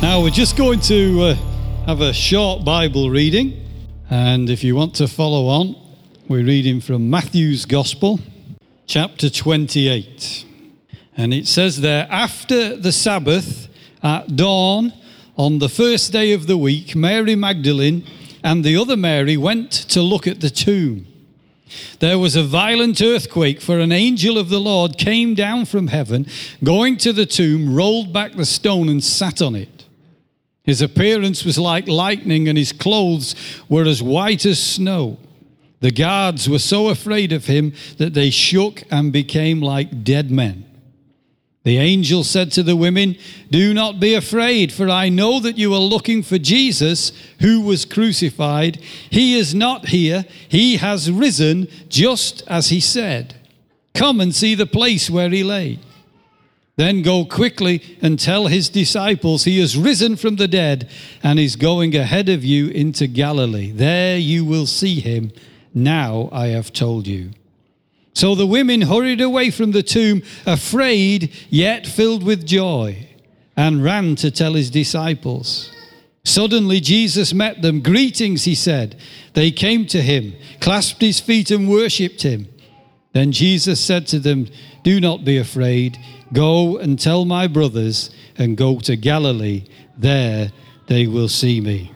Now we're just going to have a short Bible reading, and if you want to follow on, we're reading from Matthew's Gospel, chapter 28. And it says there, after the Sabbath, at dawn, on the first day of the week, Mary Magdalene and the other Mary went to look at the tomb. There was a violent earthquake, for an angel of the Lord came down from heaven, going to the tomb, rolled back the stone and sat on it. His appearance was like lightning, and his clothes were as white as snow. The guards were so afraid of him that they shook and became like dead men. The angel said to the women, "Do not be afraid, for I know that you are looking for Jesus, who was crucified. He is not here. He has risen, just as he said. Come and see the place where he lay. Then go quickly and tell his disciples, he has risen from the dead and is going ahead of you into Galilee. There you will see him. Now I have told you." So the women hurried away from the tomb, afraid yet filled with joy, and ran to tell his disciples. Suddenly Jesus met them. "Greetings," he said. They came to him, clasped his feet and worshipped him. Then Jesus said to them, "Do not be afraid. Go and tell my brothers and go to Galilee. There they will see me."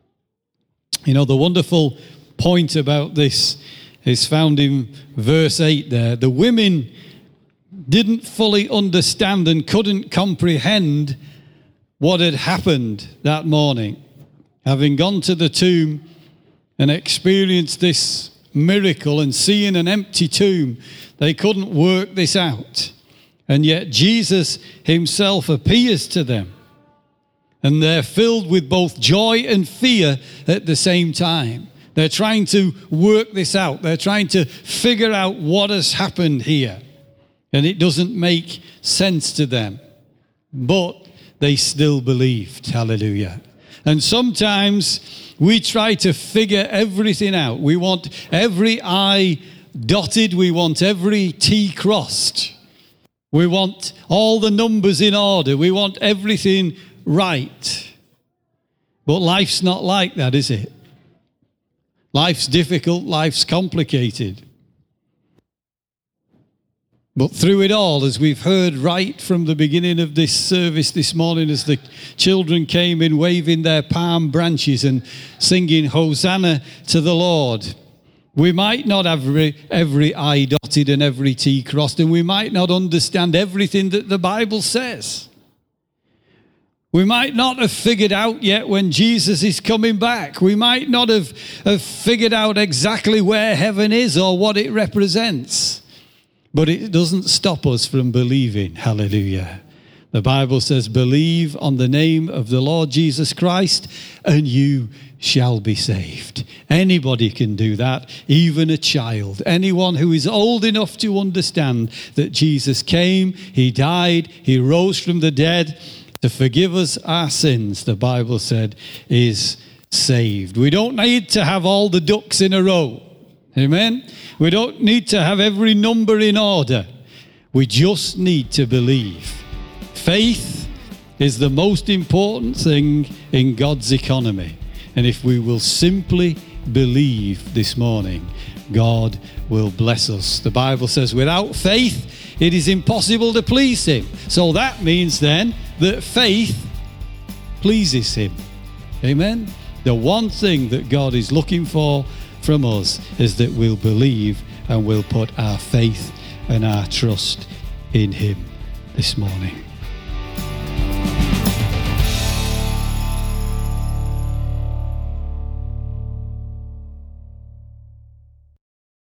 You know, the wonderful point about this is found in verse 8 there. The women didn't fully understand and couldn't comprehend what had happened that morning. Having gone to the tomb and experienced this miracle and seeing an empty tomb, they couldn't work this out. And yet Jesus himself appears to them, and they're filled with both joy and fear at the same time. They're trying to work this out. They're trying to figure out what has happened here. And it doesn't make sense to them. But they still believed. Hallelujah. And sometimes we try to figure everything out. We want every I dotted. We want every T crossed. We want all the numbers in order. We want everything right. But life's not like that, is it? Life's difficult, life's complicated. But through it all, as we've heard right from the beginning of this service this morning, as the children came in waving their palm branches and singing Hosanna to the Lord, we might not have every I dotted and every T crossed, and we might not understand everything that the Bible says. We might not have figured out yet when Jesus is coming back. We might not have figured out exactly where heaven is or what it represents. But it doesn't stop us from believing. Hallelujah. The Bible says, "Believe on the name of the Lord Jesus Christ, and you shall be saved." Anybody can do that, even a child. Anyone who is old enough to understand that Jesus came, he died, he rose from the dead to forgive us our sins, the Bible said, is saved. We don't need to have all the ducks in a row. Amen? We don't need to have every number in order. We just need to believe. Faith is the most important thing in God's economy. And if we will simply believe this morning, God will bless us. The Bible says, without faith, it is impossible to please him. So that means then that faith pleases him. Amen? The one thing that God is looking for from us is that we'll believe and we'll put our faith and our trust in him this morning.